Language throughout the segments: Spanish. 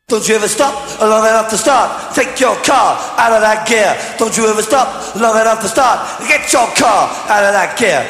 Don't you ever stop long enough to start. Take your car out of that gear. Don't you ever stop long enough to start. Get your car out of that gear.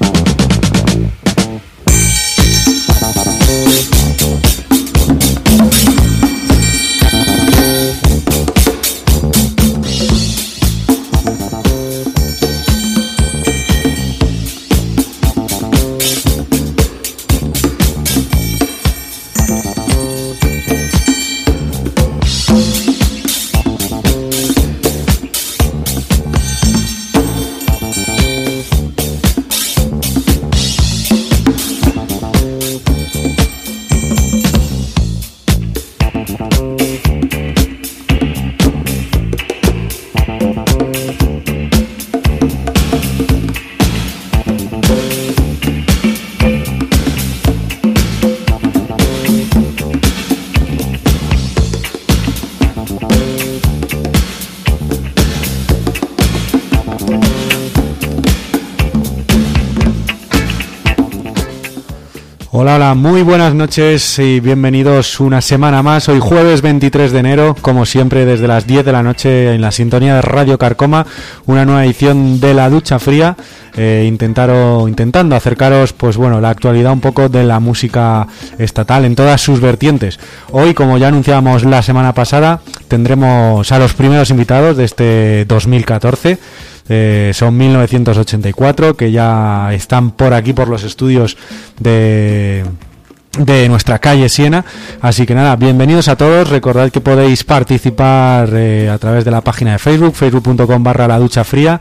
Hola, muy buenas noches y bienvenidos una semana más. Hoy jueves 23 de enero, como siempre desde las 10 de la noche en la sintonía de Radio Carcoma, una nueva edición de La Ducha Fría, intentando acercaros pues bueno, la actualidad un poco de la música estatal en todas sus vertientes. Hoy, como ya anunciábamos la semana pasada, tendremos a los primeros invitados de este 2014. Son 1984, que ya están por aquí, por los estudios de nuestra calle Siena. Así que nada, bienvenidos a todos. Recordad que podéis participar a través de la página de Facebook, facebook.com/laduchafría.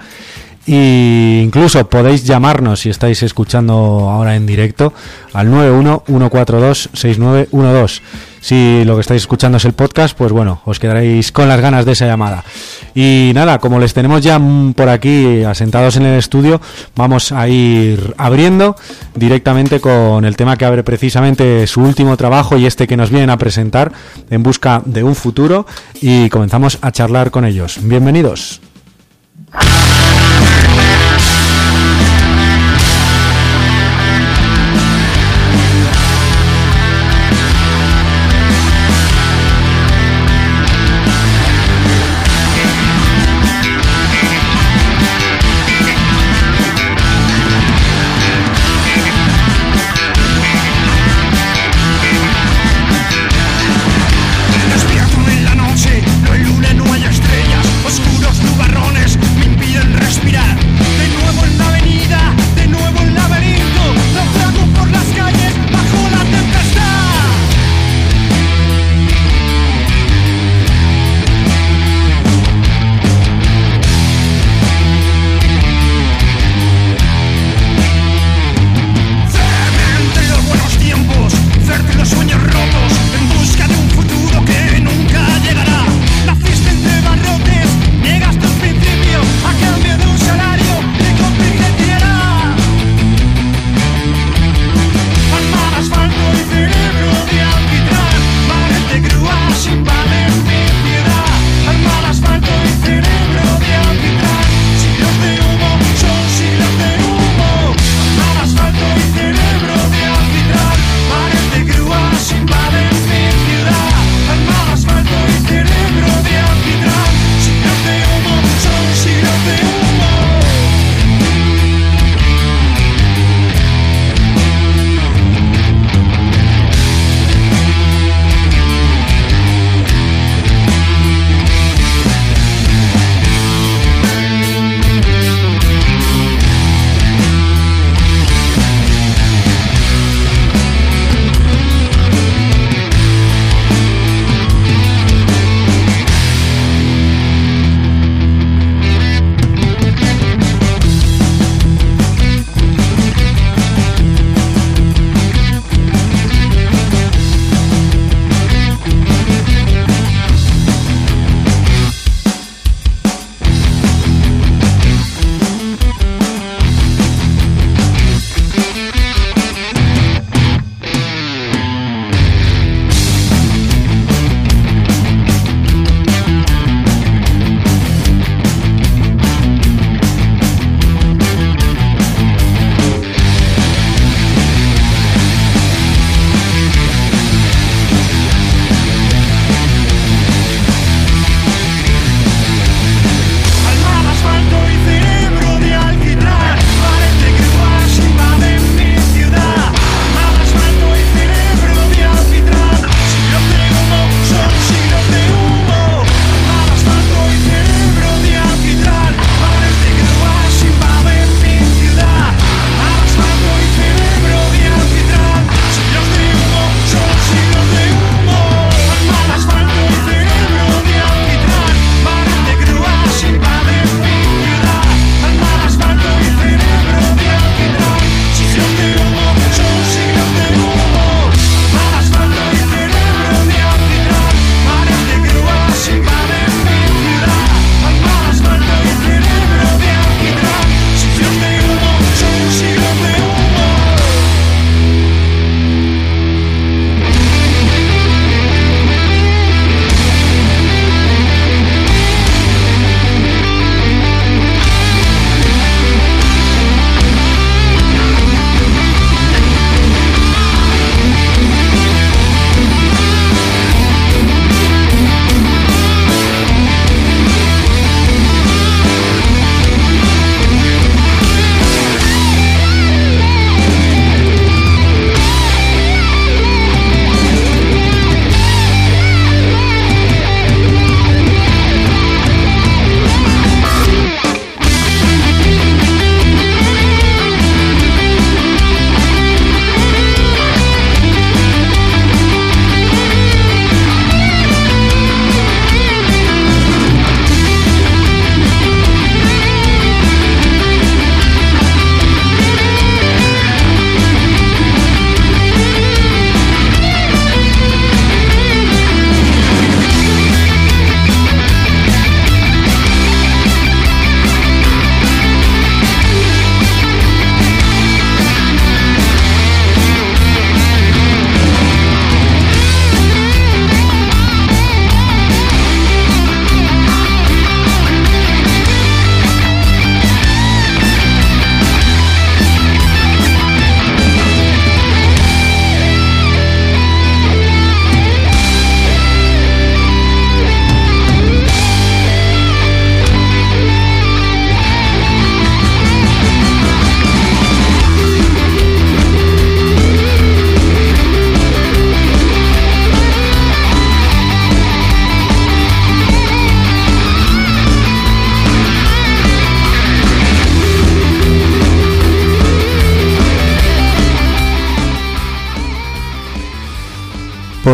Y incluso podéis llamarnos, si estáis escuchando ahora en directo, al 91-142-6912. Si lo que estáis escuchando es el podcast, pues bueno, os quedaréis con las ganas de esa llamada. Y nada, como les tenemos ya por aquí asentados en el estudio, vamos a ir abriendo directamente con el tema que abre precisamente su último trabajo y este que nos vienen a presentar, En busca de un futuro, y comenzamos a charlar con ellos. Bienvenidos. Respiro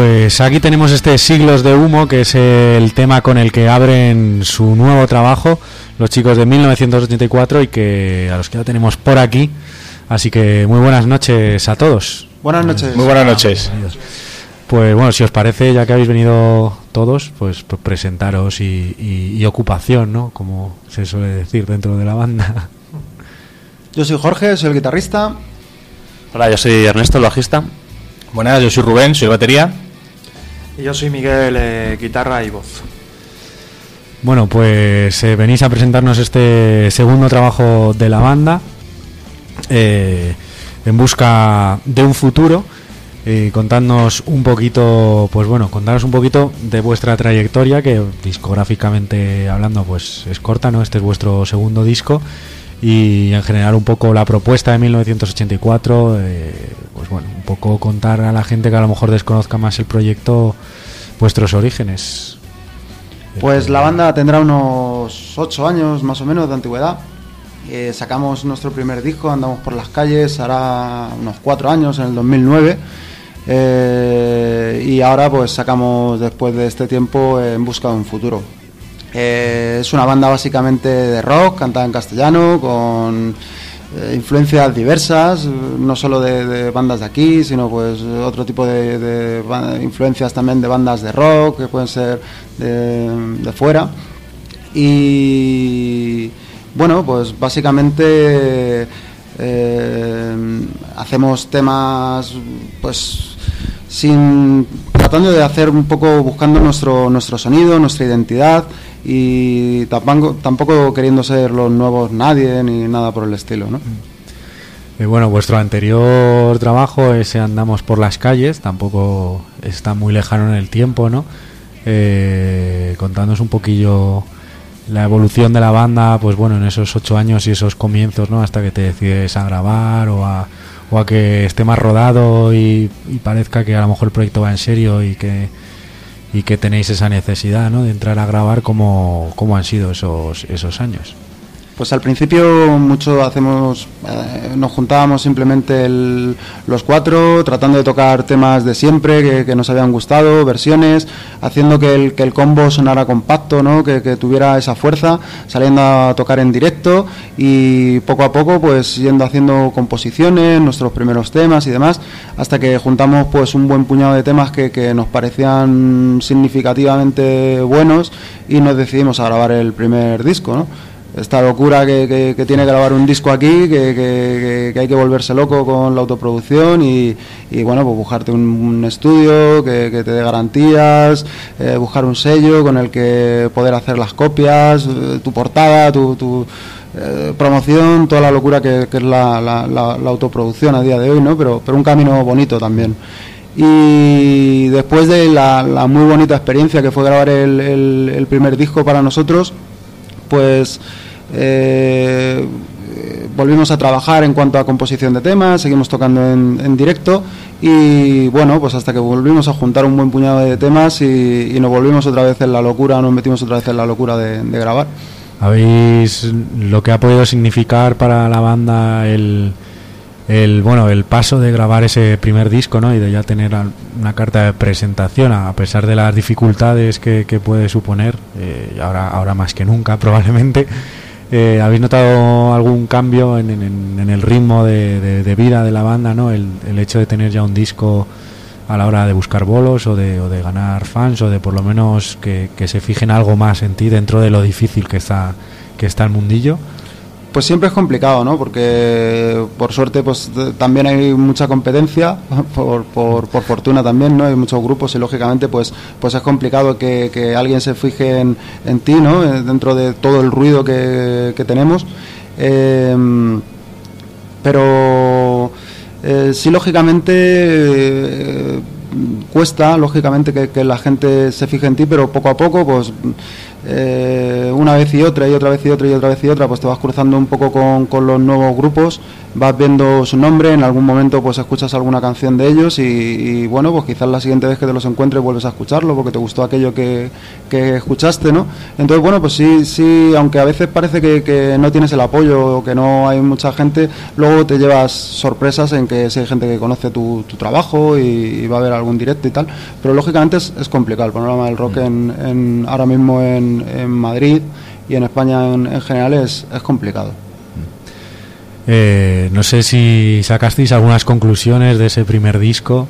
Pues aquí tenemos este Siglos de Humo, que es el tema con el que abren su nuevo trabajo los chicos de 1984 y que a los que ya tenemos por aquí. Así que muy buenas noches a todos. Buenas noches. Muy buenas noches. Pues bueno, si os parece, ya que habéis venido todos, pues presentaros y ocupación, ¿no? Como se suele decir dentro de la banda. Yo soy Jorge, soy el guitarrista. Hola, yo soy Ernesto, el bajista. Buenas, yo soy Rubén, soy batería. Y yo soy Miguel, guitarra y voz. Bueno, pues venís a presentarnos este segundo trabajo de la banda, En busca de un futuro. Contadnos un poquito, pues bueno, contaros un poquito de vuestra trayectoria, que discográficamente hablando pues es corta, ¿no? Este es vuestro segundo disco, y en general un poco la propuesta de 1984, pues bueno, un poco contar a la gente que a lo mejor desconozca más el proyecto, vuestros orígenes. Pues la banda tendrá unos 8 años más o menos de antigüedad. Sacamos nuestro primer disco, andamos por las calles, hará unos 4 años, en el 2009. Y ahora pues sacamos, después de este tiempo, En busca de un futuro. Es una banda básicamente de rock, cantada en castellano, con influencias diversas, no solo de bandas de aquí, sino pues otro tipo de influencias también de bandas de rock, que pueden ser de fuera. Y bueno, pues básicamente hacemos temas pues tratando de hacer un poco, buscando nuestro sonido, nuestra identidad, y tampoco queriendo ser los nuevos nadie ni nada por el estilo, ¿no? Bueno, vuestro anterior trabajo, ese Andamos por las calles, tampoco está muy lejano en el tiempo, ¿no? Contándonos un poquillo la evolución de la banda, pues bueno, en esos 8 años y esos comienzos, ¿no? Hasta que te decides a grabar o a que esté más rodado y parezca que a lo mejor el proyecto va en serio y que tenéis esa necesidad, ¿no? De entrar a grabar. ¿Cómo han sido esos años? Pues al principio nos juntábamos simplemente los 4, tratando de tocar temas de siempre que nos habían gustado, versiones, haciendo que el combo sonara compacto, ¿no? Que tuviera esa fuerza, saliendo a tocar en directo, y poco a poco pues yendo haciendo composiciones, nuestros primeros temas y demás, hasta que juntamos pues un buen puñado de temas que nos parecían significativamente buenos, y nos decidimos a grabar el primer disco, ¿no? Esta locura que tiene que grabar un disco aquí, que hay que volverse loco con la autoproducción y bueno, pues buscarte un estudio que te dé garantías, buscar un sello con el que poder hacer las copias, tu portada, tu promoción, toda la locura que es la autoproducción a día de hoy, ¿no? Pero un camino bonito también. Y después de la muy bonita experiencia que fue grabar el primer disco para nosotros, pues volvimos a trabajar en cuanto a composición de temas, seguimos tocando en directo, y bueno, pues hasta que volvimos a juntar un buen puñado de temas y nos volvimos otra vez en la locura, nos metimos otra vez en la locura de grabar. ¿Habéis lo que ha podido significar para la banda el paso de grabar ese primer disco, ¿no? Y de ya tener una carta de presentación, a pesar de las dificultades que puede suponer, ahora más que nunca probablemente? ¿Habéis notado algún cambio en el ritmo de vida de la banda, ¿no? El hecho de tener ya un disco a la hora de buscar bolos o de ganar fans, o de por lo menos que se fijen algo más en ti dentro de lo difícil que está el mundillo? Pues siempre es complicado, ¿no? Porque por suerte pues también hay mucha competencia, por fortuna también, ¿no? Hay muchos grupos y lógicamente pues es complicado que alguien se fije en ti, ¿no? Dentro de todo el ruido que tenemos. Pero sí, lógicamente cuesta, lógicamente, que la gente se fije en ti, pero poco a poco pues una vez y otra y otra vez y otra y otra vez y otra, pues te vas cruzando un poco con los nuevos grupos, vas viendo su nombre, en algún momento pues escuchas alguna canción de ellos y bueno, pues quizás la siguiente vez que te los encuentres vuelves a escucharlo porque te gustó aquello que escuchaste, ¿no? Entonces bueno, pues sí, aunque a veces parece que no tienes el apoyo o que no hay mucha gente, luego te llevas sorpresas en que si hay gente que conoce tu trabajo y va a haber algún directo y tal, pero lógicamente es complicado el panorama del rock ahora mismo en Madrid y en España en general es complicado. No sé si sacasteis algunas conclusiones de ese primer disco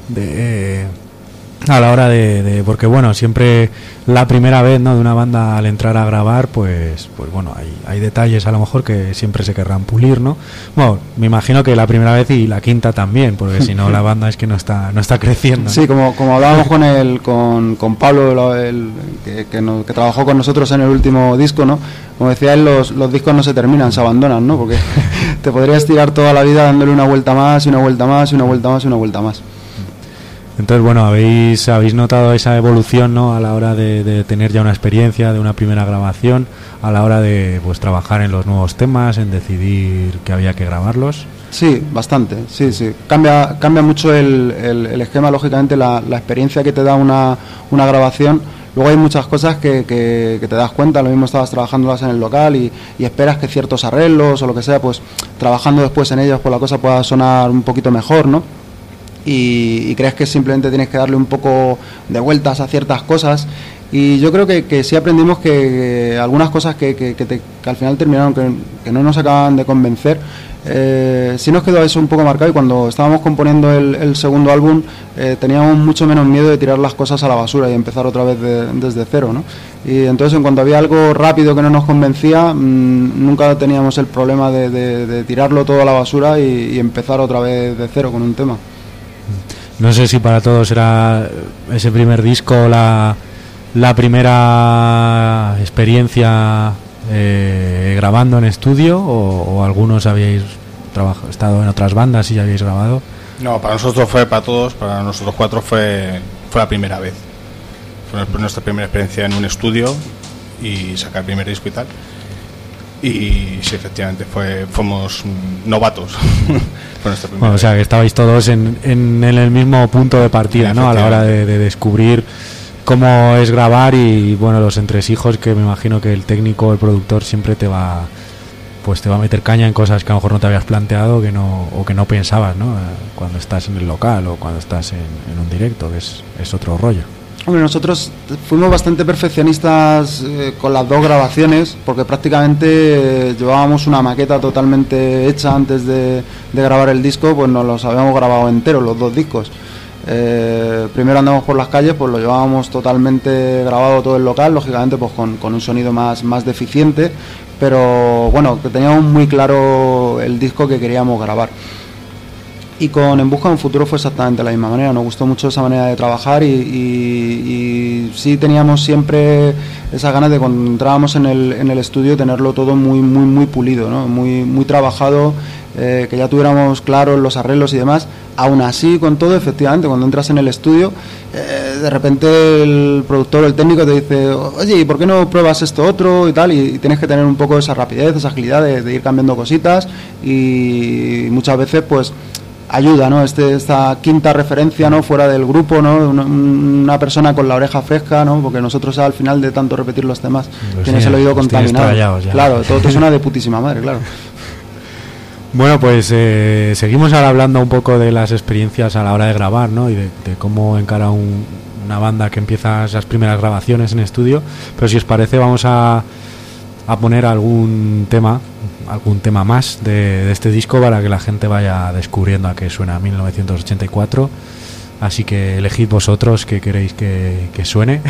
a la hora de porque bueno, siempre la primera vez, ¿no?, de una banda al entrar a grabar, pues bueno, hay detalles a lo mejor que siempre se querrán pulir, ¿no? Bueno, me imagino que la primera vez y la quinta también, porque si no la banda es que no está creciendo, ¿no? Sí, como hablábamos con Pablo, que trabajó con nosotros en el último disco, ¿no? Como decía él, los discos no se terminan, se abandonan, ¿no? Porque te podrías tirar toda la vida dándole una vuelta más y una vuelta más y una vuelta más y una vuelta más. Entonces, bueno, habéis notado esa evolución, ¿no?, a la hora de tener ya una experiencia de una primera grabación, a la hora de pues trabajar en los nuevos temas, en decidir que había que grabarlos. Sí, bastante, sí. Cambia mucho el esquema, lógicamente, la experiencia que te da una grabación. Luego hay muchas cosas que te das cuenta, lo mismo estabas trabajándolas en el local y esperas que ciertos arreglos o lo que sea, pues trabajando después en ellos, pues la cosa pueda sonar un poquito mejor, ¿no? Y crees que simplemente tienes que darle un poco de vueltas a ciertas cosas y yo creo que sí aprendimos que algunas cosas que al final terminaron que no nos acaban de convencer, sí nos quedó eso un poco marcado y cuando estábamos componiendo el segundo álbum teníamos mucho menos miedo de tirar las cosas a la basura y empezar otra vez desde cero, ¿no? Y entonces en cuanto había algo rápido que no nos convencía, nunca teníamos el problema de tirarlo todo a la basura y empezar otra vez de cero con un tema. No sé si para todos era ese primer disco la primera experiencia grabando en estudio o algunos habíais estado en otras bandas y ya habéis grabado. No, para nosotros para nosotros cuatro fue la primera vez. Fue nuestra primera experiencia en un estudio y sacar el primer disco y tal. Y sí, efectivamente fuimos novatos. Bueno, o sea, que estabais todos en el mismo punto de partida, ¿no?, a la hora de descubrir cómo es grabar y bueno, los entresijos que me imagino que el técnico o el productor siempre te va a meter caña en cosas que a lo mejor no te habías planteado que no pensabas, ¿no?, cuando estás en el local o cuando estás en un directo, que es otro rollo. Hombre, nosotros fuimos bastante perfeccionistas con las dos grabaciones porque prácticamente llevábamos una maqueta totalmente hecha antes de grabar el disco, pues nos los habíamos grabado enteros, los dos discos. Primero andamos por las calles, pues lo llevábamos totalmente grabado todo el local, lógicamente pues con un sonido más deficiente, pero bueno, que teníamos muy claro el disco que queríamos grabar. Y con En Busca de un Futuro fue exactamente la misma manera, nos gustó mucho esa manera de trabajar y sí teníamos siempre esas ganas de cuando entrábamos en el estudio tenerlo todo muy pulido, ¿no?, muy trabajado, que ya tuviéramos claros los arreglos y demás. Aún así, con todo, efectivamente, cuando entras en el estudio, de repente el productor o el técnico te dice, oye, ¿y por qué no pruebas esto otro y tal? Y tienes que tener un poco esa rapidez, esa agilidad de ir cambiando cositas y muchas veces pues ayuda, ¿no?, esta quinta referencia, ¿no?, fuera del grupo, ¿no?, una persona con la oreja fresca, ¿no?, porque nosotros al final de tanto repetir los temas tienes el oído contaminado. Claro, todo te suena de putísima madre, claro. Bueno, pues seguimos ahora hablando un poco de las experiencias a la hora de grabar, ¿no?, y de cómo encara una banda que empieza esas primeras grabaciones en estudio, pero si os parece vamos a poner algún tema más de este disco para que la gente vaya descubriendo a qué suena 1984, así que elegid vosotros qué queréis que suene.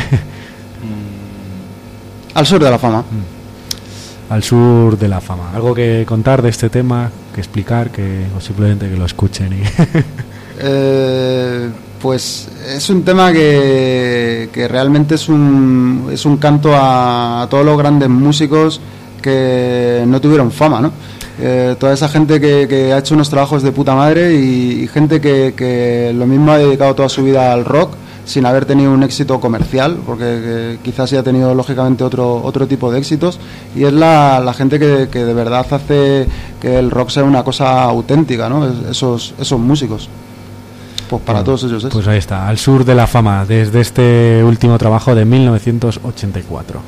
Al sur de la fama. Al sur de la fama. ¿Algo que contar de este tema, que explicar, o simplemente que lo escuchen? Pues es un tema que realmente es un canto a todos los grandes músicos que no tuvieron fama, ¿no? Toda esa gente que ha hecho unos trabajos de puta madre y gente que lo mismo ha dedicado toda su vida al rock sin haber tenido un éxito comercial, porque quizás sí ha tenido lógicamente otro tipo de éxitos, y es la gente que de verdad hace que el rock sea una cosa auténtica, ¿no? Esos músicos. Pues para todos ellos es. Pues ahí está, Al Sur de la Fama, desde este último trabajo de 1984.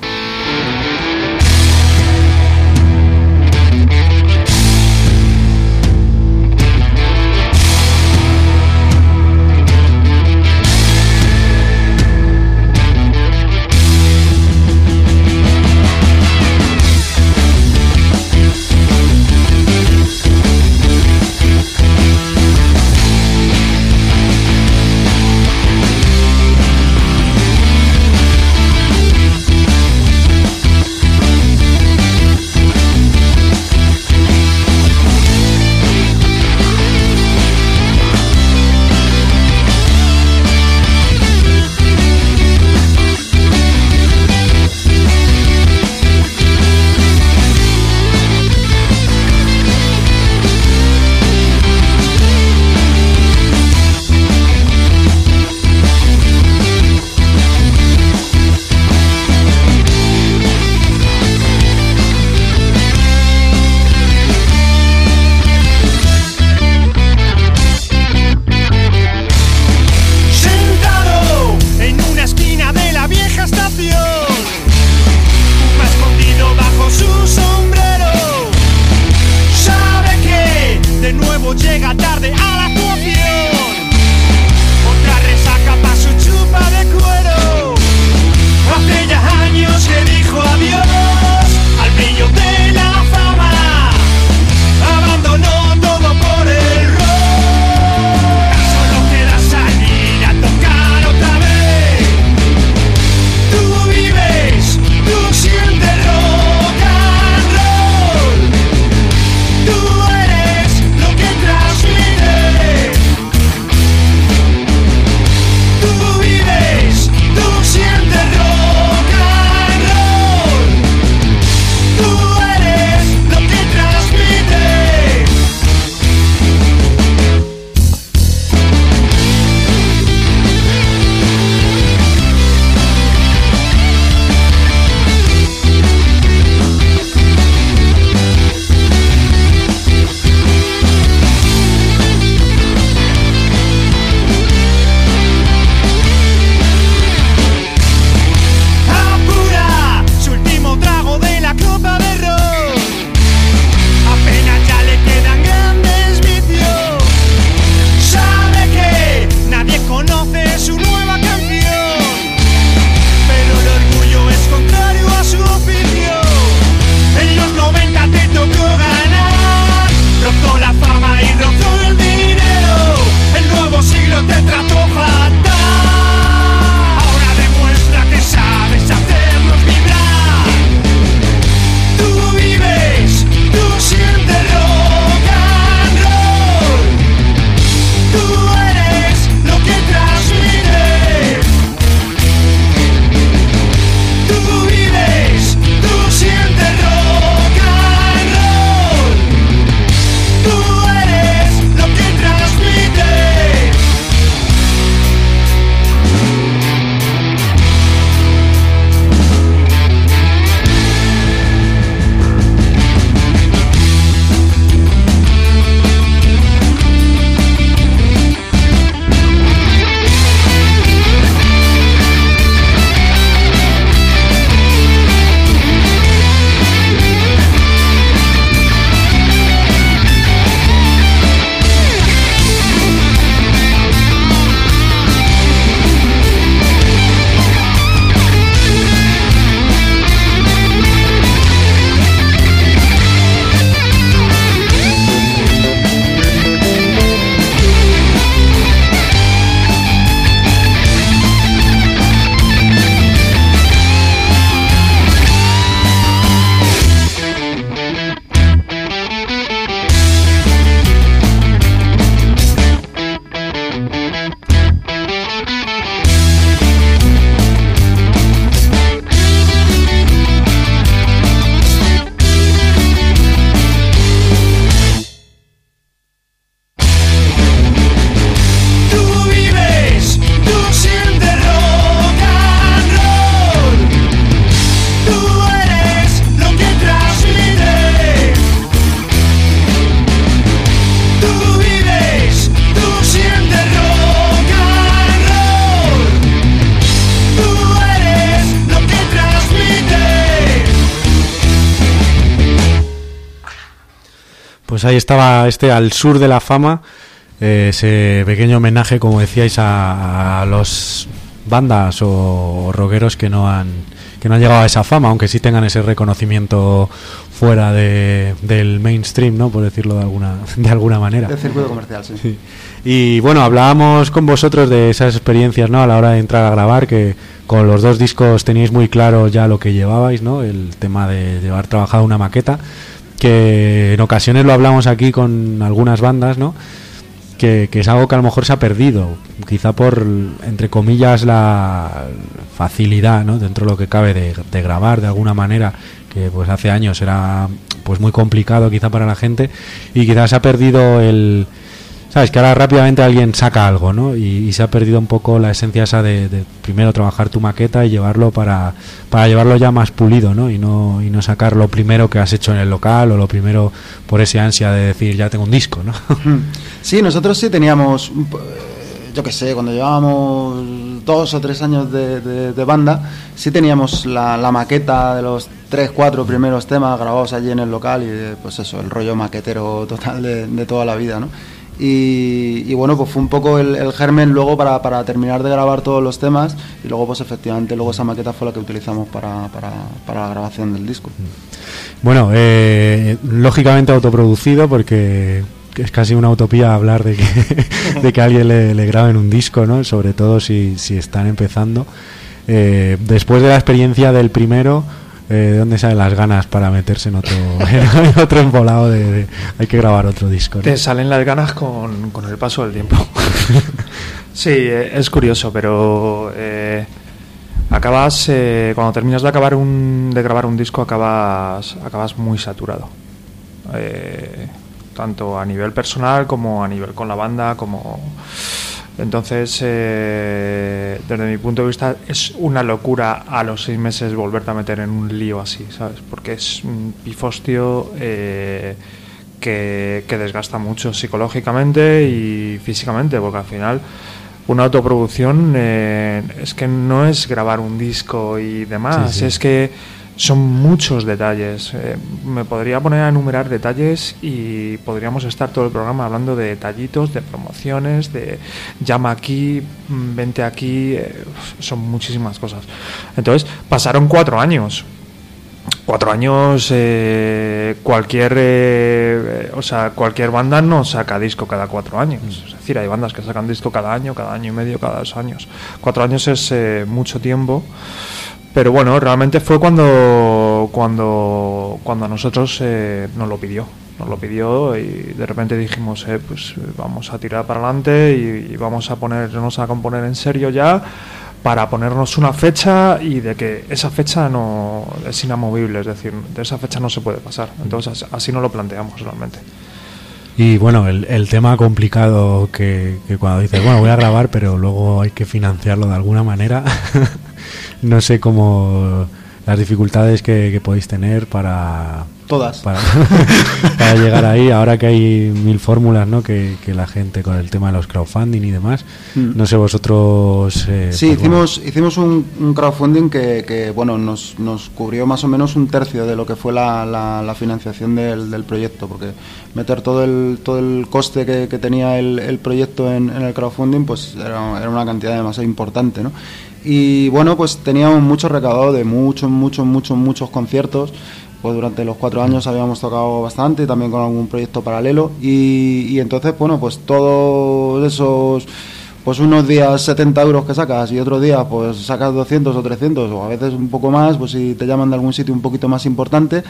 pues ahí estaba Al Sur de la Fama, ese pequeño homenaje, como decíais, a los bandas o rockeros que no han llegado a esa fama, aunque sí tengan ese reconocimiento fuera del mainstream, ¿no? Por decirlo de alguna manera. De circuito comercial, sí. Sí. Y bueno, hablábamos con vosotros de esas experiencias, ¿no? A la hora de entrar a grabar, que con los 2 discos teníais muy claro ya lo que llevabais, ¿no? El tema de llevar trabajado una maqueta, que en ocasiones lo hablamos aquí con algunas bandas, ¿no? Que es algo que a lo mejor se ha perdido, quizá por, entre comillas, la facilidad, ¿no? Dentro de lo que cabe de grabar de alguna manera, que pues hace años era pues muy complicado quizá para la gente, y quizás se ha perdido sabes, que ahora rápidamente alguien saca algo, ¿no? Y se ha perdido un poco la esencia esa de primero trabajar tu maqueta y llevarlo para llevarlo ya más pulido, ¿no? Y no sacar lo primero que has hecho en el local, o lo primero por esa ansia de decir ya tengo un disco, ¿no? Sí, nosotros sí teníamos, yo qué sé, cuando llevábamos 2 o 3 años de banda, sí teníamos la maqueta de los 3-4 primeros temas grabados allí en el local, y pues eso, el rollo maquetero total de toda la vida, ¿no? Y bueno, pues fue un poco el germen luego para terminar de grabar todos los temas, y luego pues efectivamente luego esa maqueta fue la que utilizamos para la grabación del disco. Bueno, lógicamente autoproducido, porque es casi una utopía hablar de que a alguien le graben un disco, ¿no? Sobre todo si están empezando. Después de la experiencia del primero, ¿de dónde salen las ganas para meterse en otro embolado de hay que grabar otro disco, ¿no? Te salen las ganas con el paso del tiempo. Sí, es curioso, pero acabas cuando terminas de grabar un disco acabas muy saturado, tanto a nivel personal como a nivel con la banda, entonces desde mi punto de vista es una locura a los 6 meses volverte a meter en un lío así, ¿sabes? Porque es un pifostio que desgasta mucho psicológicamente y físicamente, porque al final una autoproducción es que no es grabar un disco y demás, sí. Es que son muchos detalles. Me podría poner a enumerar detalles y podríamos estar todo el programa hablando de detallitos, de promociones, de llama aquí, vente aquí, son muchísimas cosas. Entonces pasaron 4 años. 4 años, cualquier banda no saca disco cada 4 años. Es decir, hay bandas que sacan disco cada año y medio, cada 2 años. 4 años es mucho tiempo. Pero bueno, realmente fue cuando a nosotros nos lo pidió y de repente dijimos, pues vamos a tirar para adelante y vamos a ponernos a componer en serio ya, para ponernos una fecha, y de que esa fecha no es inamovible, es decir, de esa fecha no se puede pasar. Entonces así nos lo planteamos realmente. Y bueno, el tema complicado que cuando dices, bueno, voy a grabar, pero luego hay que financiarlo de alguna manera. No sé cómo las dificultades que podéis tener para llegar ahí, ahora que hay 1000 fórmulas, ¿no? Que la gente con el tema de los crowdfunding y demás. No sé vosotros. Sí, hicimos un crowdfunding que bueno, nos cubrió más o menos 1/3 de lo que fue la financiación del proyecto, porque meter todo el coste que tenía el proyecto en el crowdfunding, pues era una cantidad demasiado importante, ¿no? Y bueno, pues teníamos mucho recaudado de muchos conciertos. Pues durante los 4 años habíamos tocado bastante, también con algún proyecto paralelo, y entonces, bueno, pues todos esos, pues unos días 70 euros que sacas y otros días pues sacas 200 o 300 o a veces un poco más, pues si te llaman de algún sitio un poquito más importante,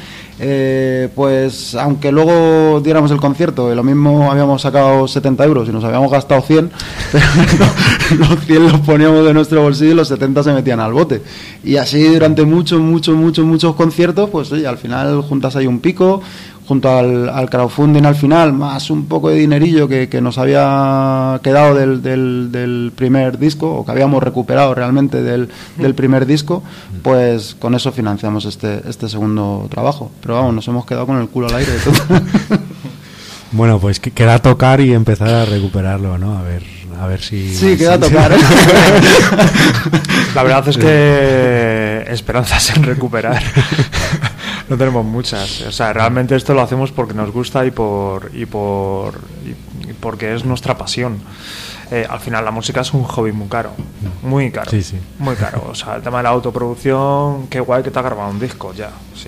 pues aunque luego diéramos el concierto y lo mismo habíamos sacado 70 euros y nos habíamos gastado 100, pero los 100 los poníamos de nuestro bolsillo y los 70 se metían al bote, y así durante muchos conciertos, pues oye, al final juntas ahí un pico junto al crowdfunding al final, más un poco de dinerillo que nos había quedado del primer disco, o que habíamos recuperado realmente del primer disco, pues con eso financiamos este segundo trabajo. Pero vamos, nos hemos quedado con el culo al aire de todo. Bueno, pues queda tocar y empezar a recuperarlo, ¿no? A ver si... Sí, queda tocar. La verdad es que esperanzas en recuperar. No tenemos muchas. O sea, realmente esto lo hacemos porque nos gusta y porque es nuestra pasión. Al final la música es un hobby muy caro, muy caro, Sí, sí. muy caro. O sea, el tema de la autoproducción, qué guay que te ha grabado un disco, ya, sí.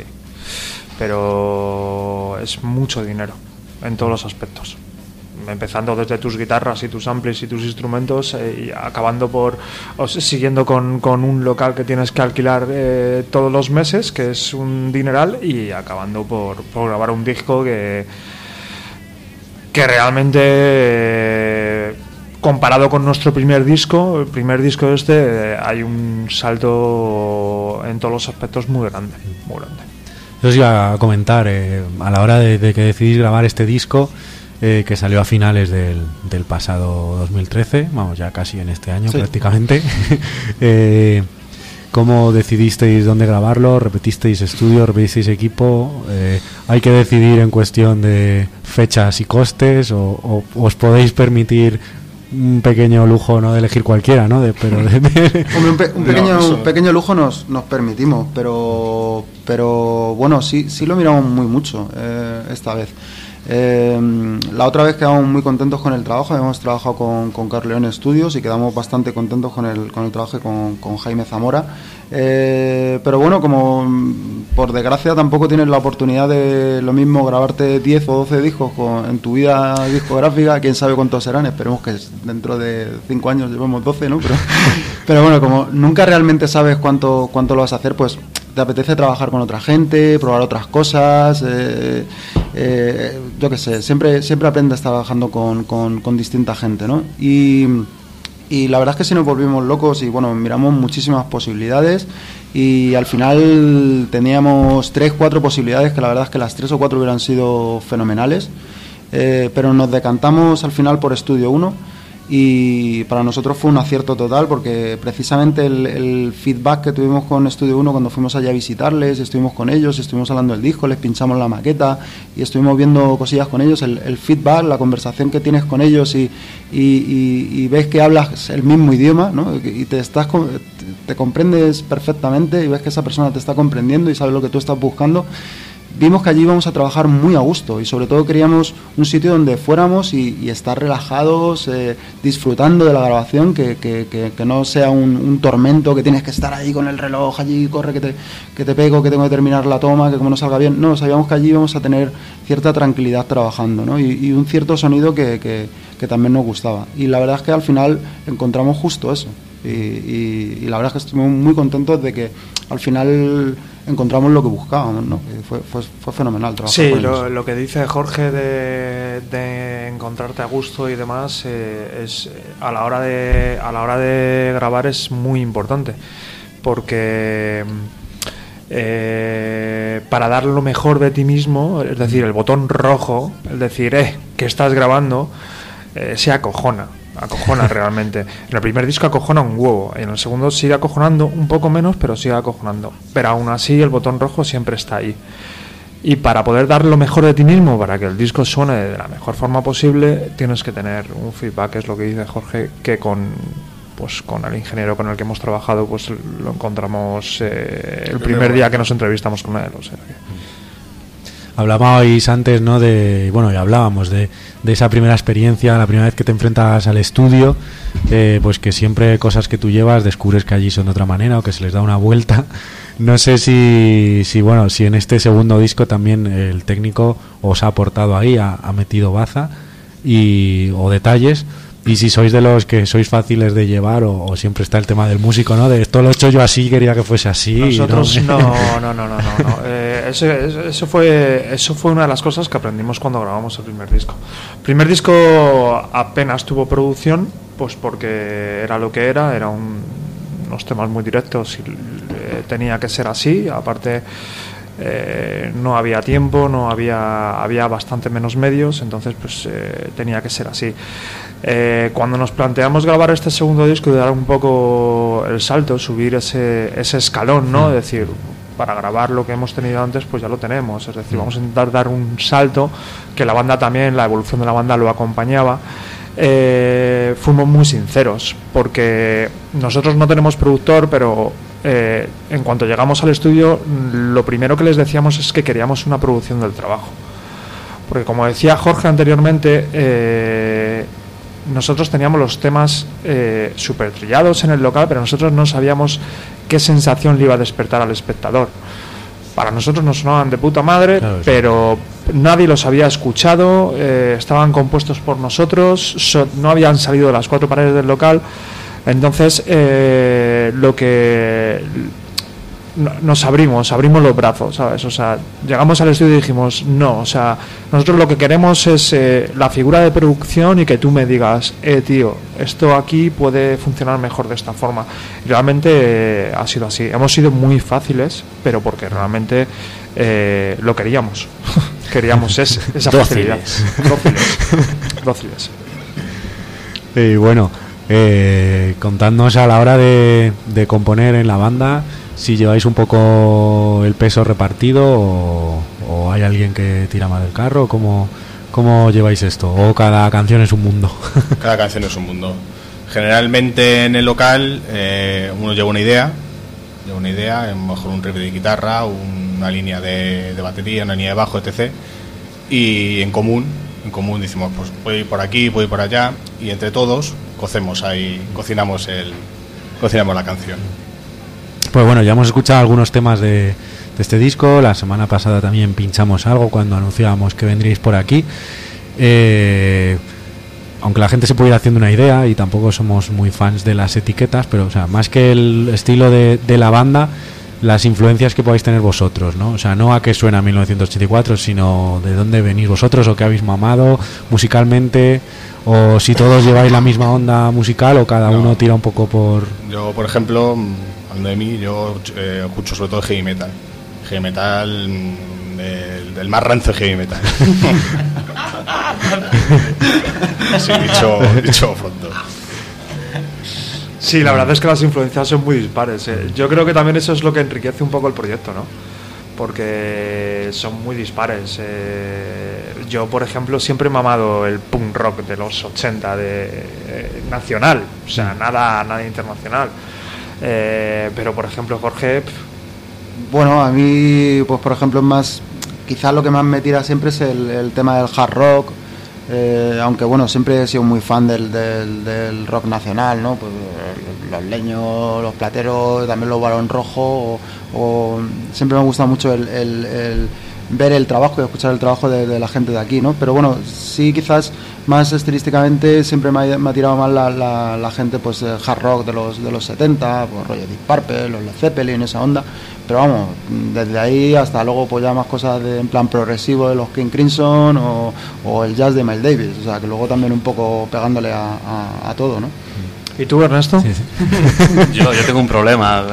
Pero es mucho dinero en todos los aspectos. Empezando desde tus guitarras y tus amplis y tus instrumentos y acabando siguiendo con un local que tienes que alquilar todos los meses, que es un dineral, y acabando por grabar un disco que realmente comparado con nuestro primer disco, el primer disco hay un salto en todos los aspectos muy grande, muy grande. Eso os iba a comentar, a la hora de que decidís grabar este disco, que salió a finales del pasado 2013, vamos, ya casi en este año, sí, prácticamente. ¿Cómo decidisteis dónde grabarlo? ¿Repetisteis estudio? ¿Repetisteis equipo? ¿Hay que decidir en cuestión de fechas y costes? ¿O os podéis permitir un pequeño lujo, no de elegir cualquiera, ¿no? Hombre, un pequeño lujo nos permitimos, pero bueno, sí lo miramos mucho esta vez. La otra vez quedamos muy contentos con el trabajo. Hemos trabajado con Carleone Studios y quedamos bastante contentos con el trabajo con Jaime Zamora, pero bueno, como por desgracia tampoco tienes la oportunidad de lo mismo grabarte 10 o 12 discos en tu vida discográfica, quién sabe cuántos serán, esperemos que dentro de 5 años llevemos 12, ¿no? Pero bueno, como nunca realmente sabes cuánto lo vas a hacer, pues te apetece trabajar con otra gente, probar otras cosas, yo qué sé, siempre aprendes trabajando con distinta gente, ¿no? Y la verdad es que sí nos volvimos locos y bueno, miramos muchísimas posibilidades y al final teníamos 3-4 posibilidades que la verdad es que las 3 o 4 hubieran sido fenomenales, pero nos decantamos al final por Estudio 1. Y para nosotros fue un acierto total porque precisamente el feedback que tuvimos con Estudio 1 cuando fuimos allá a visitarles, estuvimos con ellos, estuvimos hablando del disco, les pinchamos la maqueta y estuvimos viendo cosillas con ellos, el feedback, la conversación que tienes con ellos y ves que hablas el mismo idioma, ¿no? Y te comprendes perfectamente y ves que esa persona te está comprendiendo y sabe lo que tú estás buscando. Vimos que allí íbamos a trabajar muy a gusto y sobre todo queríamos un sitio donde fuéramos y estar relajados, disfrutando de la grabación, que no sea un tormento, que tienes que estar ahí con el reloj, allí corre que te pego, que tengo que terminar la toma, que como no salga bien. No, sabíamos que allí íbamos a tener cierta tranquilidad trabajando, ¿no? Y un cierto sonido que también nos gustaba. Y la verdad es que al final encontramos justo eso. Y la verdad es que estuvimos muy contentos de que al final encontramos lo que buscábamos, ¿no? Fue fenomenal trabajar sí, con ellos. Lo que dice Jorge de encontrarte a gusto y demás es a la hora de grabar es muy importante porque para dar lo mejor de ti mismo, es decir, el botón rojo, es decir, que estás grabando, se acojona realmente. En el primer disco acojona un huevo, en el segundo sigue acojonando un poco menos, pero sigue acojonando, pero aún así el botón rojo siempre está ahí. Y para poder dar lo mejor de ti mismo, para que el disco suene de la mejor forma posible, tienes que tener un feedback, es lo que dice Jorge, que con el ingeniero con el que hemos trabajado pues lo encontramos el primer día que nos entrevistamos con él, o sea que... Hablabais antes, ¿no? Hablábamos de esa primera experiencia, la primera vez que te enfrentas al estudio, pues que siempre cosas que tú llevas descubres que allí son de otra manera o que se les da una vuelta. No sé si en este segundo disco también el técnico os ha aportado ahí, ha metido baza o detalles. Y si sois de los que sois fáciles de llevar o siempre está el tema del músico, ¿no? De esto lo he hecho yo así, quería que fuese así. Nosotros no. Eso fue una de las cosas que aprendimos cuando grabamos el primer disco. El primer disco apenas tuvo producción, pues porque era lo que era unos temas muy directos y tenía que ser así. Aparte no había tiempo, había bastante menos medios, entonces pues tenía que ser así. Cuando nos planteamos grabar este segundo disco y dar un poco el salto, subir ese escalón, ¿no? Es decir, para grabar lo que hemos tenido antes, pues ya lo tenemos. Es decir, vamos a intentar dar un salto, que la banda también, la evolución de la banda lo acompañaba. Fuimos muy sinceros, porque nosotros no tenemos productor, pero en cuanto llegamos al estudio, lo primero que les decíamos es que queríamos una producción del trabajo. Porque como decía Jorge anteriormente, nosotros teníamos los temas súper trillados en el local, pero nosotros no sabíamos qué sensación le iba a despertar al espectador. Para nosotros nos sonaban de puta madre, claro, pero nadie los había escuchado, estaban compuestos por nosotros, no habían salido de las 4 paredes del local. Entonces lo que nos abrimos los brazos, ¿sabes? O sea, llegamos al estudio y dijimos no, o sea, nosotros lo que queremos es la figura de producción y que tú me digas, tío, esto aquí puede funcionar mejor de esta forma. Y realmente ha sido así. Hemos sido muy fáciles, pero porque realmente lo queríamos. Queríamos esa facilidad. Dóciles. Y bueno, contadnos a la hora de componer en la banda, si lleváis un poco el peso repartido o hay alguien que tira más del carro, ¿cómo lleváis esto? ¿O cada canción es un mundo? Cada canción es un mundo. Generalmente en el local uno lleva una idea, mejor un riff de guitarra, una línea de batería, una línea de bajo, etc. Y en común decimos, pues puedo ir por aquí, puedo ir por allá, y entre todos cocinamos la canción. Pues bueno, ya hemos escuchado algunos temas de este disco. La semana pasada también pinchamos algo cuando anunciábamos que vendríais por aquí. Aunque la gente se puede ir haciendo una idea, y tampoco somos muy fans de las etiquetas, pero o sea, más que el estilo de la banda, las influencias que podáis tener vosotros, ¿no? O sea, no a qué suena 1984, sino de dónde venís vosotros o qué habéis mamado musicalmente, o si todos lleváis la misma onda musical o cada uno tira un poco por... Yo, por ejemplo, hablando de mí, yo escucho sobre todo heavy metal. Heavy metal, el más rancio heavy metal. Sí, dicho pronto. Sí, la verdad es que las influencias son muy dispares. Yo creo que también eso es lo que enriquece un poco el proyecto, ¿no? Porque son muy dispares. Yo, por ejemplo, siempre he mamado el punk rock de los 80 nacional, o sea, nada internacional. Pero, por ejemplo, Jorge... Bueno, a mí, pues por ejemplo, es más... Quizás lo que más me tira siempre es el tema del hard rock. Aunque bueno, siempre he sido muy fan del rock nacional, ¿no? Pues los Leños, los Plateros, también los Barón Rojo, o siempre me gusta mucho el ver el trabajo y escuchar el trabajo de la gente de aquí, ¿no? Pero bueno, sí, quizás más estilísticamente siempre me ha tirado más la gente, pues hard rock de los 70, pues rollo Deep Purple, los Led Zeppelin, esa onda. Pero vamos, desde ahí hasta luego pues ya más cosas en plan progresivo de los King Crimson o el jazz de Miles Davis, o sea que luego también un poco pegándole a todo, ¿no? ¿Y tú, Ernesto? Sí. Yo tengo un problema.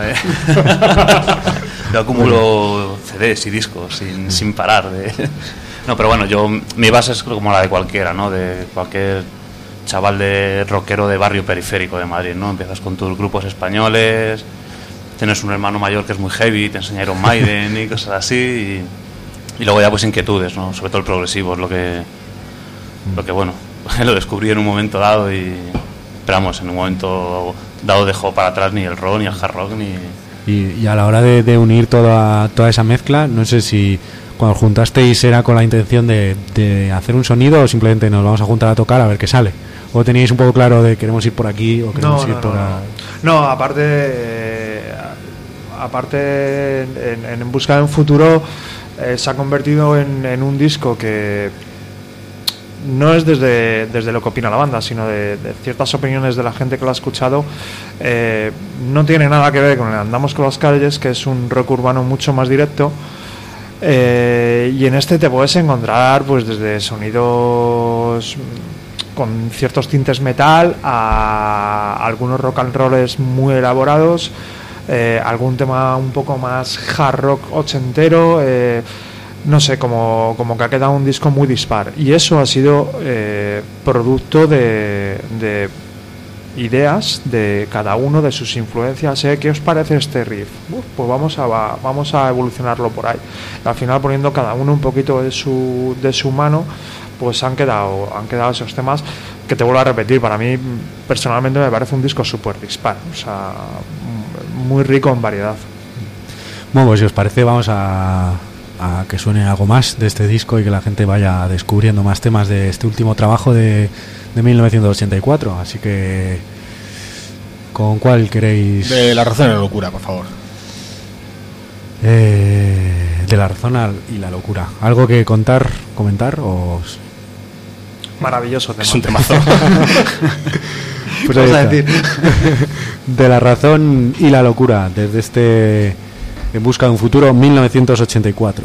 Yo acumulo CDs y discos sin parar. No, pero bueno, mi base es como la de cualquiera, ¿no? De cualquier chaval de rockero de barrio periférico de Madrid, ¿no? Empiezas con tus grupos españoles, tienes un hermano mayor que es muy heavy, te enseña Iron Maiden y cosas así, y luego ya pues inquietudes, ¿no? Sobre todo el progresivo es lo que bueno, lo descubrí en un momento dado y... Pero vamos, en un momento dado dejó para atrás ni el rock, ni el hard rock, ni... Y a la hora de unir toda esa mezcla, no sé si cuando juntasteis era con la intención de hacer un sonido o simplemente nos vamos a juntar a tocar a ver qué sale. ¿O teníais un poco claro de queremos ir por aquí o queremos ir por ahí? No, aparte en busca de un futuro se ha convertido en un disco que... no es desde lo que opina la banda, sino de ciertas opiniones de la gente que lo ha escuchado. No tiene nada que ver con el Andamos con las calles, que es un rock urbano mucho más directo, y en este te puedes encontrar pues desde sonidos con ciertos tintes metal a algunos rock and rolls muy elaborados, algún tema un poco más hard rock ochentero, no sé, como que ha quedado un disco muy dispar, y eso ha sido producto de ideas de cada uno, de sus influencias. ¿Qué os parece este riff? Pues vamos a evolucionarlo por ahí. Y al final, poniendo cada uno un poquito de su mano, pues han quedado esos temas que, te vuelvo a repetir, para mí personalmente me parece un disco súper dispar, o sea, muy rico en variedad. Bueno, pues si os parece vamos a que suene algo más de este disco y que la gente vaya descubriendo más temas de este último trabajo de 1984. Así que, ¿con cuál queréis? De La razón y la locura, por favor. De La razón y la locura. ¿Algo que comentar o...? Maravilloso tema. Es un temazo. Pues ahí Vamos a está. decir. De La razón y la locura, desde este En busca de un futuro, 1984.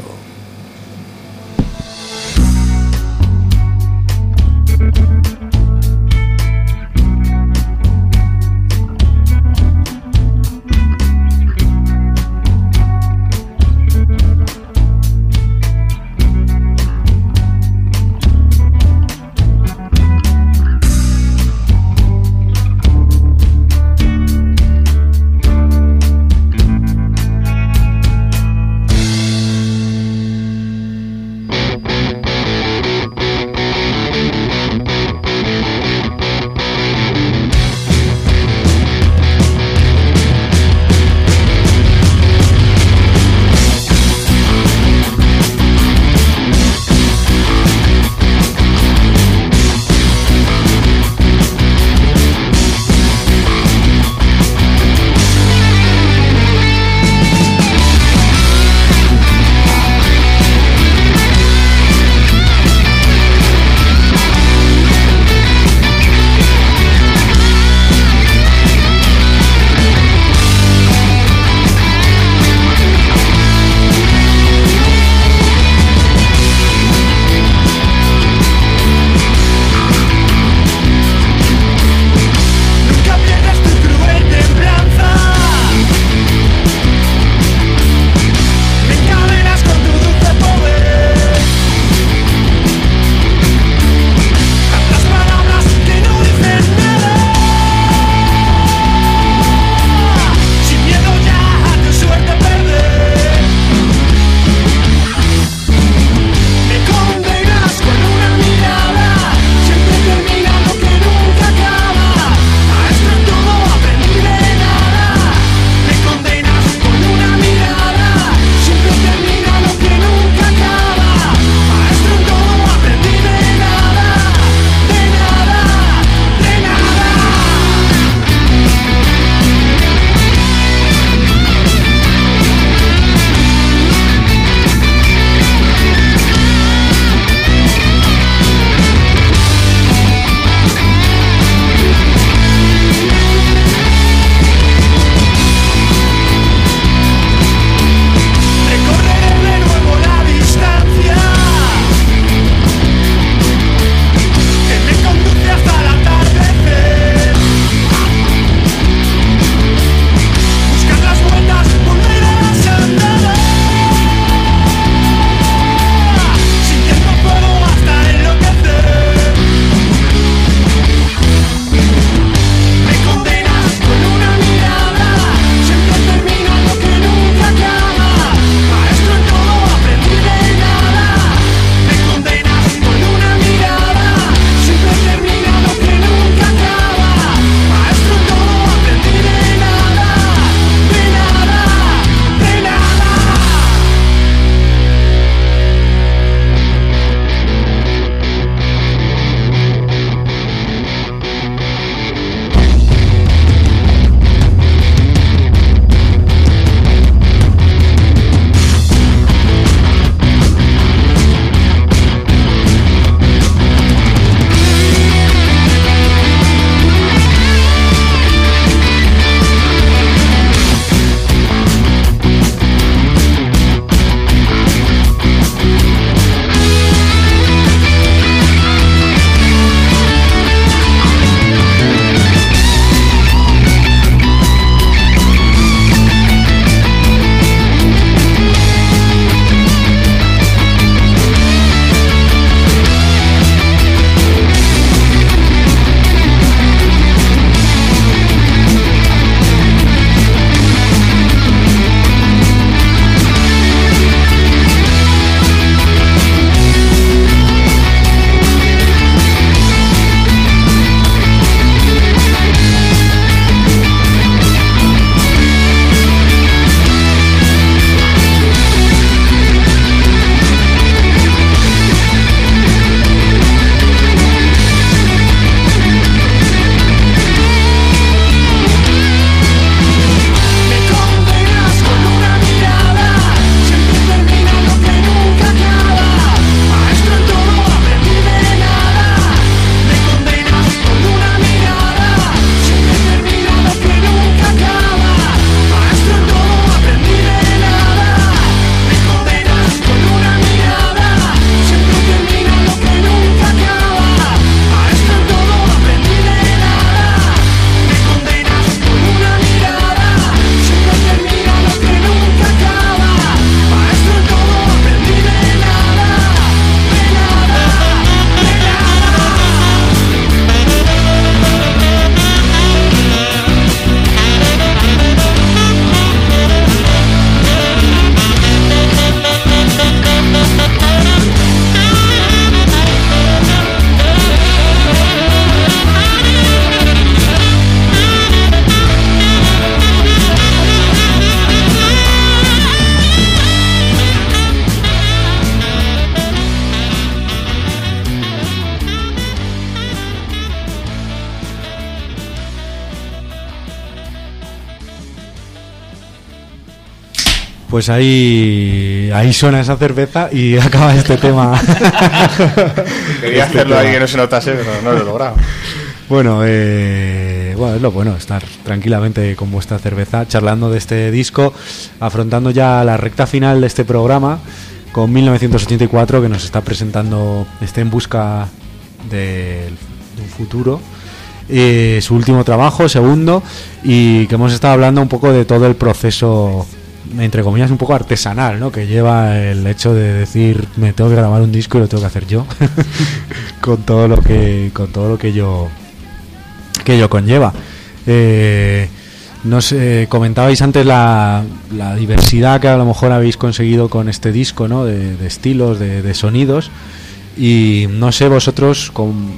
Pues ahí suena esa cerveza y acaba este tema. Quería hacerlo ahí que no se notase, pero no lo he logrado. Bueno, es lo bueno, estar tranquilamente con vuestra cerveza, charlando de este disco, afrontando ya la recta final de este programa, con 1984, que nos está presentando En busca de un futuro. Su último trabajo, segundo, y que hemos estado hablando un poco de todo el proceso, entre comillas, un poco artesanal, ¿no?, que lleva el hecho de decir, me tengo que grabar un disco y lo tengo que hacer yo, con todo lo que ello conlleva. Comentabais antes la diversidad que a lo mejor habéis conseguido con este disco, ¿no?, de estilos, de sonidos, y no sé vosotros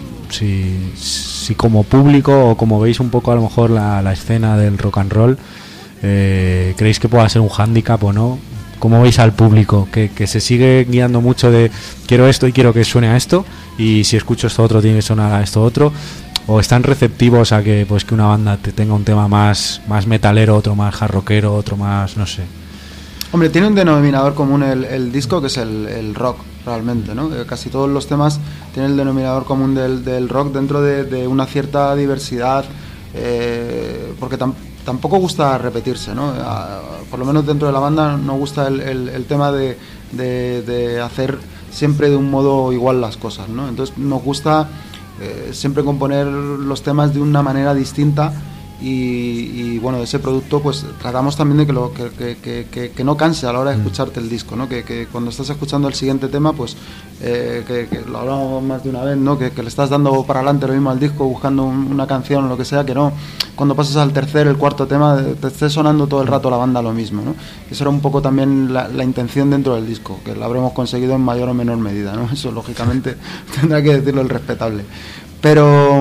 si como público o como veis un poco a lo mejor la escena del rock and roll, ¿creéis que pueda ser un hándicap o no? ¿Cómo veis al público? ¿Que se sigue guiando mucho de quiero esto y quiero que suene a esto, y si escucho esto otro tiene que sonar a esto otro? ¿O están receptivos a que una banda tenga un tema más metalero, otro más hard rockero, otro más, no sé? Hombre, tiene un denominador común el disco, que es el rock, realmente, ¿no? Casi todos los temas tienen el denominador común del rock, dentro de una cierta diversidad, porque tampoco gusta repetirse, ¿no? Por lo menos dentro de la banda no gusta el tema de hacer siempre de un modo igual las cosas, ¿no? Entonces nos gusta siempre componer los temas de una manera distinta, y bueno, de ese producto pues tratamos también de que no canse a la hora de escucharte el disco, ¿no? Que cuando estás escuchando el siguiente tema, pues que lo hablamos más de una vez, ¿no? Que le estás dando para adelante lo mismo al disco, buscando una canción o lo que sea, que no cuando pasas al tercer, el cuarto tema te esté sonando todo el rato la banda lo mismo, ¿no? Eso era un poco también la intención dentro del disco, que lo habremos conseguido en mayor o menor medida, ¿no? Eso lógicamente tendrá que decirlo el respetable, pero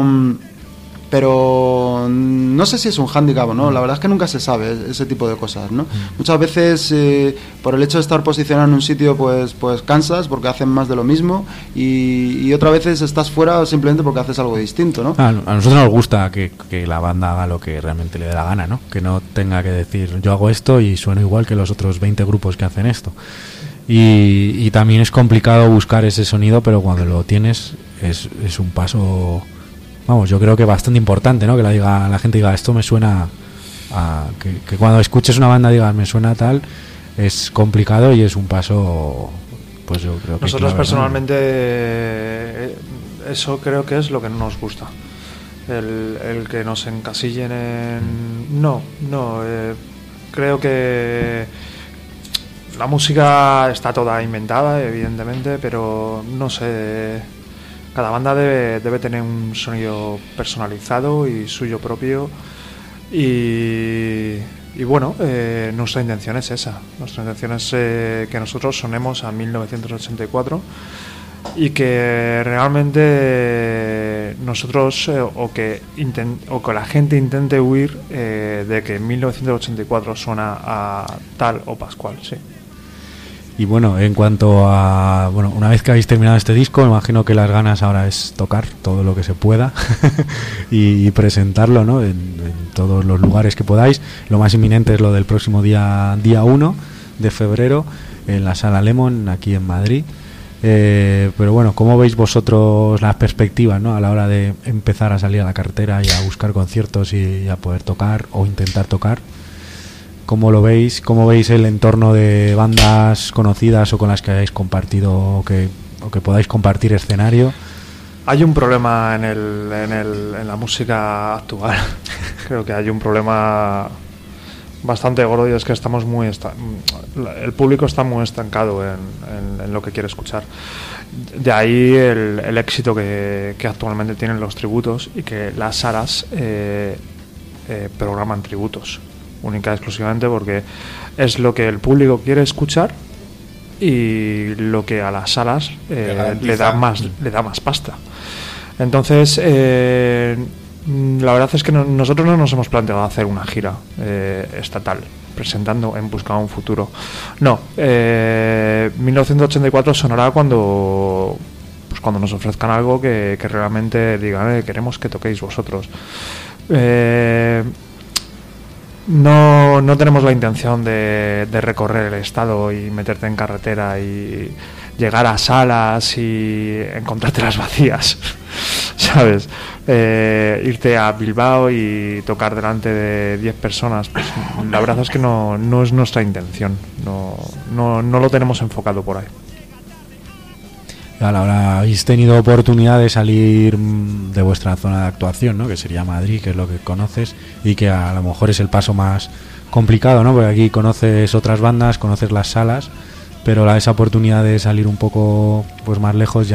no sé si es un hándicap o no. La verdad es que nunca se sabe ese tipo de cosas, ¿no? Muchas veces por el hecho de estar posicionado en un sitio pues cansas porque hacen más de lo mismo, y otras veces estás fuera simplemente porque haces algo distinto, ¿no? A nosotros nos gusta que la banda haga lo que realmente le dé la gana, ¿no? Que no tenga que decir yo hago esto y sueno igual que los otros 20 grupos que hacen esto. Y también es complicado buscar ese sonido, pero cuando lo tienes es un paso, vamos, yo creo que bastante importante, ¿no? Que la gente diga esto me suena que cuando escuches una banda digas me suena tal, es complicado y es un paso, pues yo creo que nosotros clave, personalmente, ¿no? Eso creo que es lo que no nos gusta, el que nos encasillen en creo que la música está toda inventada, evidentemente, pero no sé, cada banda debe tener un sonido personalizado y suyo propio, y bueno, nuestra intención es esa. Nuestra intención es que nosotros sonemos a 1984 y que realmente nosotros o que la gente intente huir de que 1984 suena a tal o pascual, sí. Y bueno, en cuanto a... Bueno, una vez que habéis terminado este disco, me imagino que las ganas ahora es tocar todo lo que se pueda y presentarlo, ¿no? En todos los lugares que podáis. Lo más inminente es lo del próximo día 1 de febrero en la Sala Lemon, aquí en Madrid. Pero bueno, ¿cómo veis vosotros las perspectivas, ¿no? A la hora de empezar a salir a la carretera y a buscar conciertos y a poder tocar o intentar tocar? ¿Cómo lo veis? ¿Cómo veis el entorno de bandas conocidas o con las que hayáis compartido o que podáis compartir escenario? Hay un problema en la música actual. Creo que hay un problema bastante gordo, y es que estamos el público está muy estancado en lo que quiere escuchar. De ahí el éxito que actualmente tienen los tributos, y que las salas programan tributos única y exclusivamente porque es lo que el público quiere escuchar y lo que a las salas le da más pasta. Entonces la verdad es que nosotros no nos hemos planteado hacer una gira estatal presentando En busca de un futuro. No, 1984 sonará cuando nos ofrezcan algo que realmente digan queremos que toquéis vosotros. no tenemos la intención de recorrer el estado y meterte en carretera y llegar a salas y encontrártelas vacías, ¿sabes? Irte a Bilbao y tocar delante de 10 personas, pues la verdad es que no es nuestra intención, no lo tenemos enfocado por ahí. Ahora habéis tenido oportunidad de salir de vuestra zona de actuación, ¿no? Que sería Madrid, que es lo que conoces, y que a lo mejor es el paso más complicado, ¿no? Porque aquí conoces otras bandas, conoces las salas, pero esa oportunidad de salir un poco pues más lejos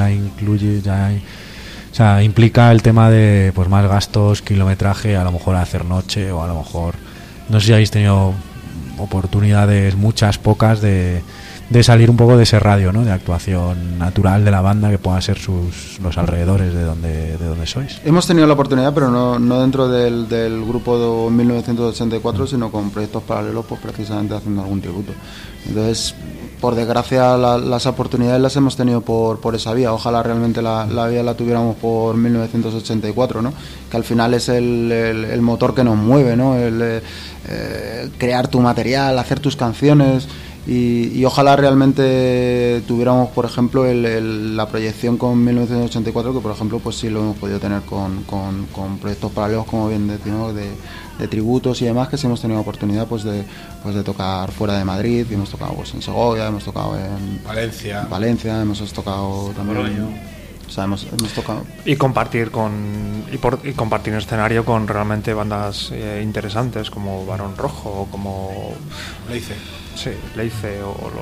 implica el tema de pues más gastos, kilometraje, a lo mejor hacer noche, o a lo mejor no sé si habéis tenido oportunidades, muchas, pocas, de salir un poco de ese radio, ¿no? De actuación natural de la banda, que puedan ser los alrededores de donde sois. Hemos tenido la oportunidad, pero no dentro del grupo de 1984, sino con proyectos paralelos, pues precisamente haciendo algún tributo. Entonces, por desgracia, las oportunidades las hemos tenido por esa vía. Ojalá realmente la vía la tuviéramos por 1984, ¿no? Que al final es el motor que nos mueve, ¿no? Crear tu material, hacer tus canciones. Y ojalá realmente tuviéramos, por ejemplo, la proyección con 1984, que por ejemplo pues sí lo hemos podido tener con proyectos paralelos, como bien decimos, de tributos y demás, que sí hemos tenido oportunidad pues de tocar fuera de Madrid. Hemos tocado pues en Segovia, hemos tocado en Valencia, hemos tocado también. O sea, hemos tocado y compartir compartir escenario con realmente bandas interesantes como Barón Rojo o como Leice. Sí, Leice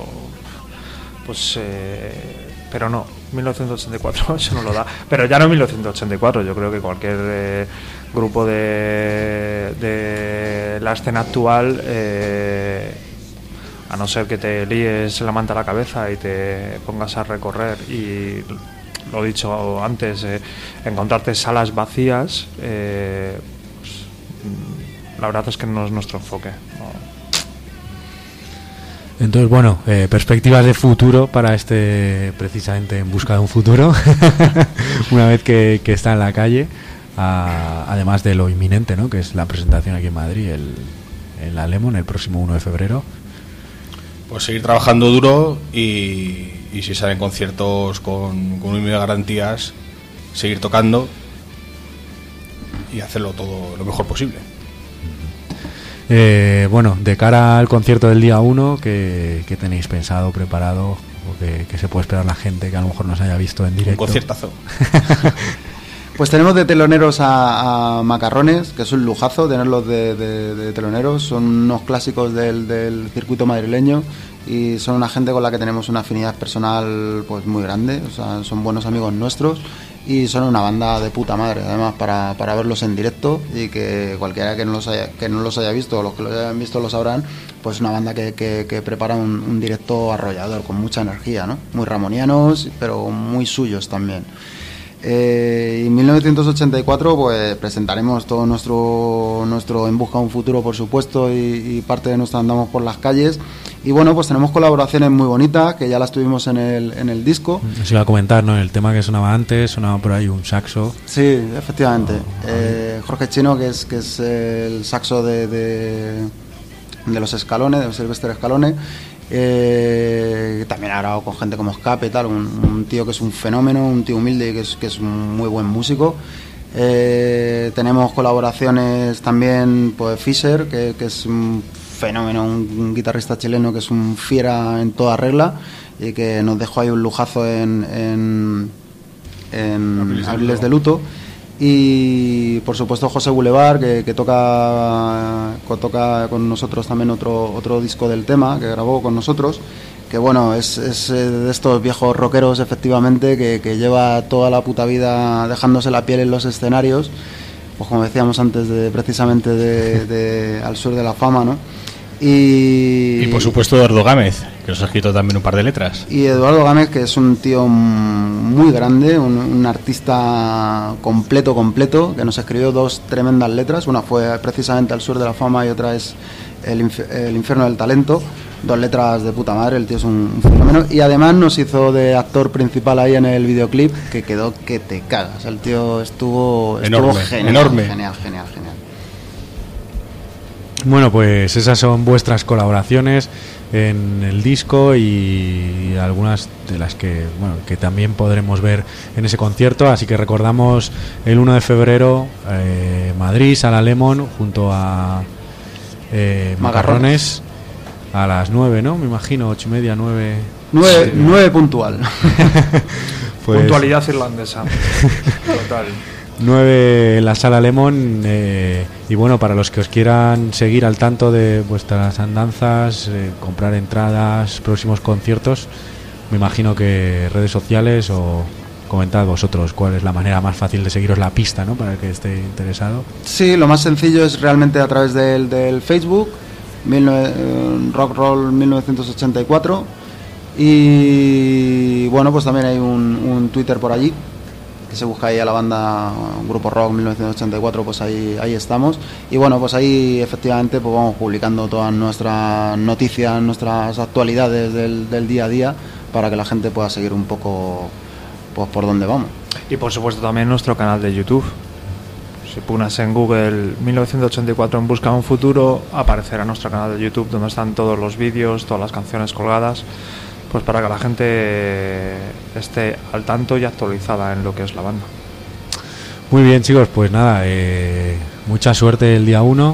pero no, 1984 eso no lo da. Pero ya no 1984, yo creo que cualquier grupo de la escena actual, a no ser que te líes la manta a la cabeza y te pongas a recorrer y, lo he dicho antes, encontrarte salas vacías, pues, la verdad es que no es nuestro enfoque, ¿no? Entonces, bueno, perspectivas de futuro para precisamente En Busca de un Futuro, una vez que está en la calle, además de lo inminente, ¿no? Que es la presentación aquí en Madrid, en la Lemon, el próximo 1 de febrero. Pues seguir trabajando duro y si salen conciertos con un mínimo de garantías, seguir tocando y hacerlo todo lo mejor posible. Bueno, de cara al concierto del día 1, ¿qué tenéis pensado, preparado, o que se puede esperar la gente que a lo mejor nos haya visto en directo? Un conciertazo. Pues tenemos de teloneros a Macarrones, que es un lujazo tenerlos de teloneros. Son unos clásicos del circuito madrileño y son una gente con la que tenemos una afinidad personal pues muy grande. O sea, son buenos amigos nuestros y son una banda de puta madre, además, para verlos en directo, y que cualquiera que no los haya visto, o los que los hayan visto lo sabrán, pues una banda que prepara un directo arrollador, con mucha energía, ¿no? Muy ramonianos, pero muy suyos también. Y en 1984 pues presentaremos todo nuestro En Busca de un Futuro, por supuesto, y parte de nuestro Andamos por las Calles. Y bueno, pues tenemos colaboraciones muy bonitas, que ya las tuvimos en el disco. Os iba a comentar, ¿no? El tema que sonaba antes, sonaba por ahí un saxo. Sí, efectivamente. Jorge Chino, que es el saxo de los Escalones, de Silvestre Escalone. También ha grabado con gente como Escape y tal, un tío que es un fenómeno, un tío humilde y que es un muy buen músico. Tenemos colaboraciones también, pues Fisher, que es un fenómeno, un guitarrista chileno que es un fiera en toda regla y que nos dejó ahí un lujazo en Abriles de Luto. Y por supuesto José Boulevard, que toca con nosotros también otro disco del tema, que grabó con nosotros, que bueno, es de estos viejos rockeros, efectivamente, que lleva toda la puta vida dejándose la piel en los escenarios, pues como decíamos antes, precisamente de Al Sur de la Fama, ¿no? Y por supuesto Eduardo Gámez, que nos ha escrito también un par de letras. Y Eduardo Gámez, que es un tío muy grande, un artista completo, que nos escribió 2 tremendas letras. Una fue precisamente Al Sur de la Fama y otra es El Infierno del Talento. 2 letras de puta madre, el tío es un fenómeno. Y además nos hizo de actor principal ahí en el videoclip, que quedó que te cagas. El tío estuvo enorme, genial. Bueno, pues esas son vuestras colaboraciones en el disco y algunas de las que, bueno, que también podremos ver en ese concierto. Así que recordamos el 1 de febrero, Madrid, Sala Lemon, junto a Macarrones, a las 9, ¿no? Me imagino, 8:30, 9. 9 puntual. Pues, puntualidad irlandesa. Total. 9 en la Sala Lemon. Y bueno, para los que os quieran seguir al tanto de vuestras andanzas, comprar entradas, próximos conciertos, me imagino que redes sociales, o comentad vosotros cuál es la manera más fácil de seguiros la pista, ¿no? Para el que esté interesado. Sí, lo más sencillo es realmente a través del Facebook, Rock Roll 1984, y bueno, pues también hay un Twitter por allí, que se busca ahí a la banda Grupo Rock 1984, pues ahí estamos. Y bueno, pues ahí efectivamente pues vamos publicando todas nuestras noticias, nuestras actualidades del día a día, para que la gente pueda seguir un poco pues por dónde vamos. Y por supuesto también nuestro canal de YouTube. Si pones en Google 1984 en busca de un futuro, aparecerá nuestro canal de YouTube, donde están todos los vídeos, todas las canciones colgadas, pues para que la gente esté al tanto y actualizada en lo que es la banda. Muy bien, chicos, pues nada, mucha suerte el día 1.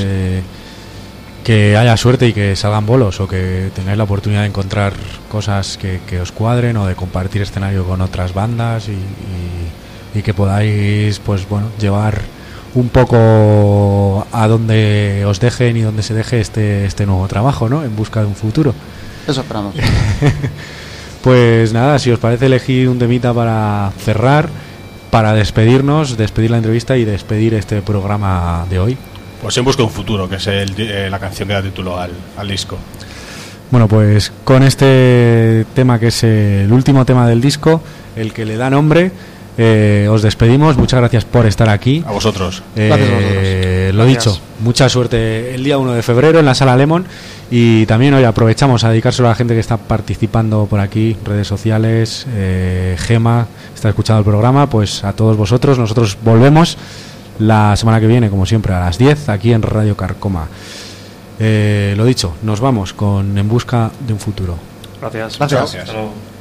Que haya suerte y que salgan bolos, o que tengáis la oportunidad de encontrar cosas que os cuadren, o de compartir escenario con otras bandas, y que podáis, pues bueno, llevar un poco a donde os dejen y donde se deje este nuevo trabajo, ¿no? En busca de un futuro. Eso esperamos. Pues nada, si os parece, elegir un temita para cerrar, para despedirnos, despedir la entrevista y despedir este programa de hoy. Pues En busca de un futuro, que es la canción que da título al disco. Bueno, pues con este tema, que es el último tema del disco, el que le da nombre, os despedimos. Muchas gracias por estar aquí. A vosotros. Gracias a vosotros. Lo dicho, mucha suerte el día 1 de febrero en la Sala Lemon. Y también hoy aprovechamos a dedicárselo a la gente que está participando por aquí, redes sociales, Gema está escuchando el programa. Pues a todos vosotros, nosotros volvemos la semana que viene, como siempre, a las 10 aquí en Radio Carcoma. Lo dicho, nos vamos con En busca de un futuro. Gracias. Gracias. Gracias. Hasta luego.